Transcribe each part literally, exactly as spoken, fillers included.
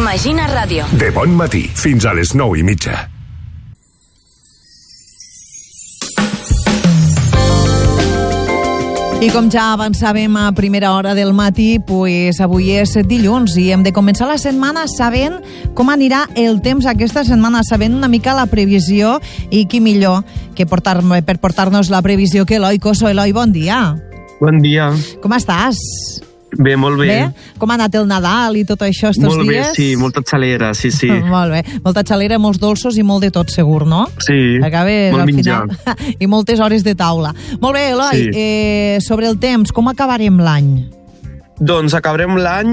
Imagina Ràdio. De bon matí fins a les nou i mitja. I com ja avançàvem a primera hora del matí, pues avui és dilluns i hem de començar la setmana sabent com anirà el temps aquesta setmana, sabent una mica la previsió, i qui millor que portar, per portar-nos la previsió que Eloi Coso. Eloi, bon dia. Bon dia. Com estàs? Bé, molt bé. Bé? Com ha anat el Nadal i tot això estos molt dies? Molt bé, sí, molta xalera, sí, sí. Molt bé, molta xalera, molts dolços i molt de tot, segur, no? Sí, Acabes, molt al menjar. final, i moltes hores de taula. Molt bé, Eloi, Sí. eh, sobre el temps, com acabarem l'any? Doncs acabarem l'any,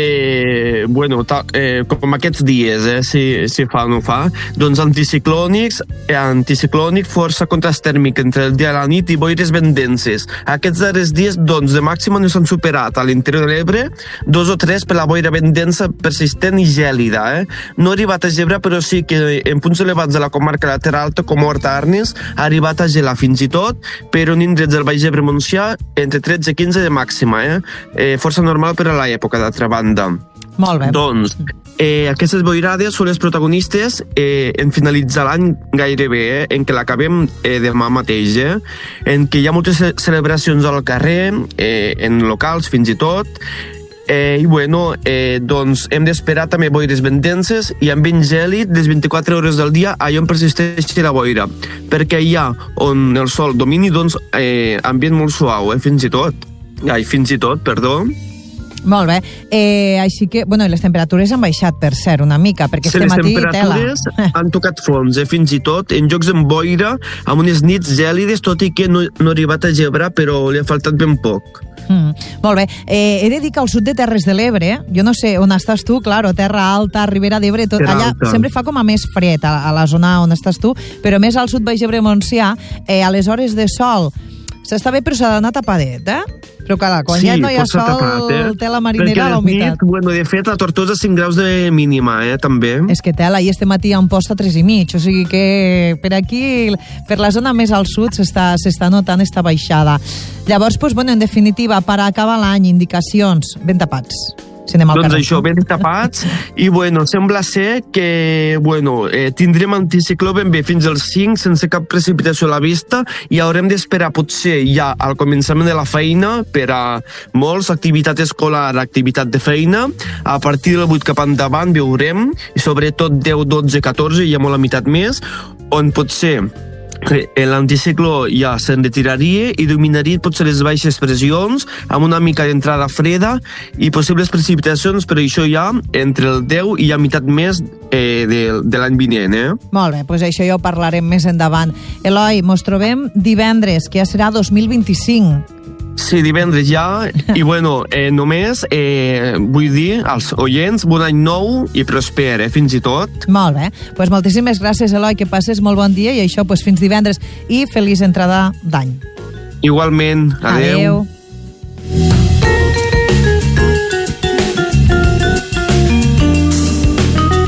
eh, bueno, ta, eh, com aquests dies, eh, si, si fa o no fa, doncs anticiclònics, eh, anticiclònic, força contrast tèrmic entre el dia i la nit i boires ben denses. Aquests darrers dies, doncs, de màxima no s'han superat a l'interior de l'Ebre, dos o tres per la boira ben densa, persistent i gèlida. Eh? No ha arribat a gebre, però sí que en punts elevats de la comarca de la Terra Alta, com Horta Arnes, ha arribat a gelar fins i tot, però en indrets del Baix Ebre Montsià, entre tretze i quinze de màxima. Eh? Eh, força normal per a l'època, d'altra banda. Molt bé. Doncs, eh, aquestes boirades són les protagonistes eh, en finalitzar l'any gairebé, eh, en què l'acabem eh, demà mateix, eh, en què hi ha moltes celebracions al carrer, eh, en locals fins i tot, eh, i bueno, eh, doncs hem d'esperar també boires ben denses i amb vent gèlid les vint-i-quatre hores del dia allà on persisteix la boira, perquè hi ha on el sol domini, doncs, eh, ambient molt suau, eh, fins i tot. Ai, fins i tot, perdó. Molt bé. Eh, així que, bueno, les temperatures han baixat, per cert, una mica, perquè Sí, este les matí tela. temperatures han tocat fons, eh, fins i tot, en jocs amb boira, amb unes nits gèlides, tot i que no, no ha arribat a gebrar, però li ha faltat ben poc. Mm, molt bé. Eh, he de dir que al sud de Terres de l'Ebre, jo no sé on estàs tu, claro, Terra Alta, Ribera d'Ebre, tot, Terra allà Alta. sempre fa com a més fred a, a la zona on estàs tu, però més al sud Baix Ebre Montsià, eh, a les hores de sol s'està bé, però s'ha d'anar tapadet, eh? Però clar, quan sí, ja no hi ha força sol, tapat, eh? té la marinera a la Perquè les humitat. nit, bueno, de fet, a Tortosa cinc graus de mínima, eh, també. És que tela, i este matí han post a tres i mig, o sigui que per aquí, per la zona més al sud, s'està s'està notant esta baixada. Llavors, pues, bueno, en definitiva, per acabar l'any, indicacions, ben tapats. Si anem al Doncs carrer. això, ben tapats, i bueno, sembla ser que bueno, eh, tindrem anticicló ben bé fins als cinc, sense cap precipitació a la vista, i haurem d'esperar potser ja al començament de la feina, per a molts, activitat escolar, activitat de feina, a partir del vuit cap endavant veurem, i sobretot deu, dotze, catorze, ja molt a meitat més, on potser l'anticicló ja se'n retiraria i dominaria potser les baixes pressions amb una mica d'entrada freda i possibles precipitacions, però això ja entre el deu i a meitat més eh, de, de l'any vinent, eh? Molt bé, doncs això ja ho parlarem més endavant. Eloi, mos trobem divendres, que ja serà dos mil vint-i-cinc. Sí, divendres ja, i bueno, eh, només eh, vull dir als oients bon any nou i prosper, eh, fins i tot. Molt bé, doncs moltíssimes gràcies, Eloi, que passes molt bon dia, i això, doncs fins divendres, i feliç entrada d'any. Igualment, adeu. Adeu.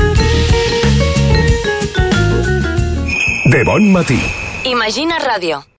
De bon matí. Imagina Ràdio.